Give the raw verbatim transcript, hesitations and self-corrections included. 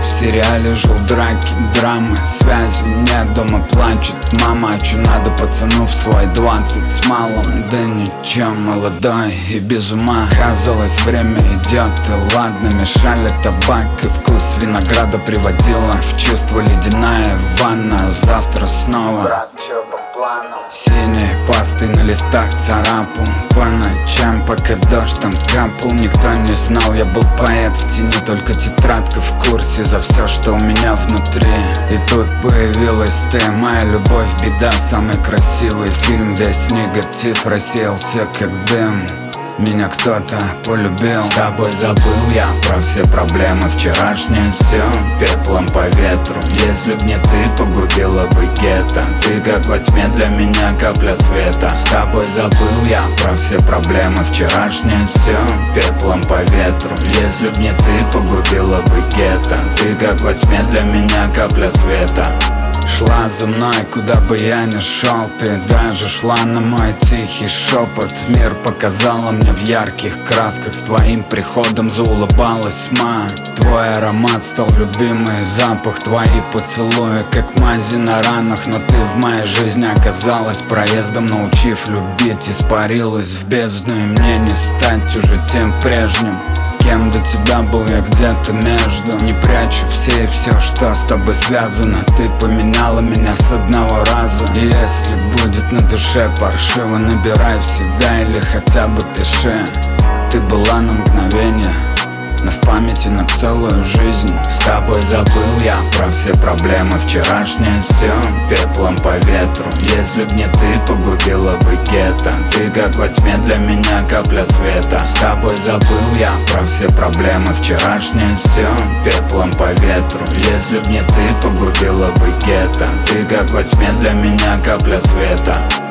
в сериале, жил драки, драмы, связи нет, дома плачет мама. А чё надо пацану в свой двадцать с малым? Да ничем, молодой и без ума. Казалось, время идет, и ладно, мешали табак и вкус винограда приводила в чувство ледяная ванна. Завтра снова Брат, чё по плану? синей пастой на листах царапал по ночам, пока дождь там капал. Никто не знал, я был поэт в тени, только тетрадка в курсе за все, что у меня внутри. И тут появилась ты, моя любовь, беда, самый красивый фильм. Весь негатив рассеялся как дым, меня кто-то полюбил. С тобой забыл я про все проблемы вчерашние, все пеплом по ветру. Если б не ты, погубила бы гетто. Ты как во тьме для меня капля света. С тобой забыл я про все проблемы вчерашние, все пеплом по ветру. Если б не ты, погубила бы гетто. Ты как во тьме для меня капля света. Шла за мной, куда бы я ни шел, ты даже шла на мой тихий шепот. Мир показала мне в ярких красках, с твоим приходом заулыбалась мать. Твой аромат стал любимый запах, твои поцелуи как мази на ранах. Но ты в моей жизни оказалась проездом, научив любить. Испарилась в бездну, и мне не стать уже тем прежним, кем до тебя был я где-то между. Не прячу все и все, что с тобой связано. Ты поменяла меня с одного раза. И если будет на душе паршиво, набирай всегда или хотя бы пиши. Ты была на мгновение, но в памяти на целую жизнь. С тобой забыл я про все проблемы вчерашние, все пеплом по ветру. Если б не ты, погубила бы гетто. Ты как во тьме для меня капля света. С тобой забыл я про все проблемы вчерашние, все пеплом по ветру. Если б не ты, погубила бы гетто. Ты как во тьме для меня капля света.